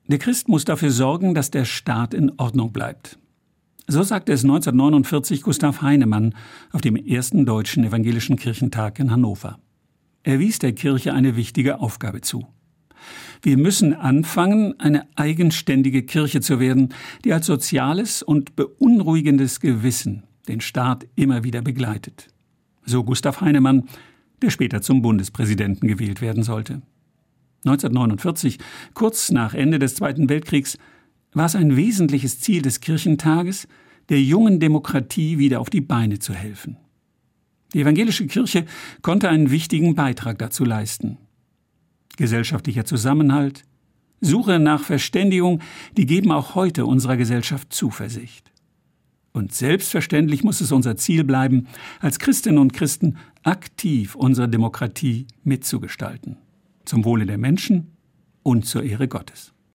Der Christ muss dafür sorgen, dass der Staat in Ordnung bleibt. So sagte es 1949 Gustav Heinemann auf dem ersten Deutschen Evangelischen Kirchentag in Hannover. Er wies der Kirche eine wichtige Aufgabe zu. Wir müssen anfangen, eine eigenständige Kirche zu werden, die als soziales und beunruhigendes Gewissen den Staat immer wieder begleitet. So Gustav Heinemann, der später zum Bundespräsidenten gewählt werden sollte. 1949, kurz nach Ende des Zweiten Weltkriegs, war es ein wesentliches Ziel des Kirchentages, der jungen Demokratie wieder auf die Beine zu helfen. Die evangelische Kirche konnte einen wichtigen Beitrag dazu leisten. Gesellschaftlicher Zusammenhalt, Suche nach Verständigung, die geben auch heute unserer Gesellschaft Zuversicht. Und selbstverständlich muss es unser Ziel bleiben, als Christinnen und Christen aktiv unsere Demokratie mitzugestalten. Zum Wohle der Menschen und zur Ehre Gottes.